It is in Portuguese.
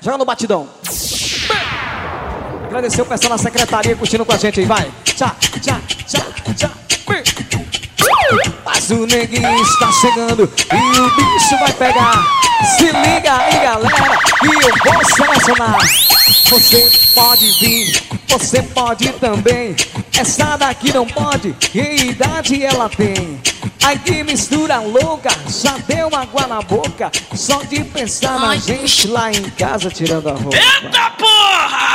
Joga no batidão. Agradecer o pessoal na secretaria curtindo com a gente aí, vai. Tchá, tchá, tchá, tchá. Mas o neguinho está chegando e o bicho vai pegar. Se liga aí, galera, e eu vou selecionar. Você pode vir, você pode também. Essa daqui não pode, que idade ela tem? Ai, que mistura louca, já deu água na boca. Só de pensar na gente lá em casa tirando a roupa. Eita porra!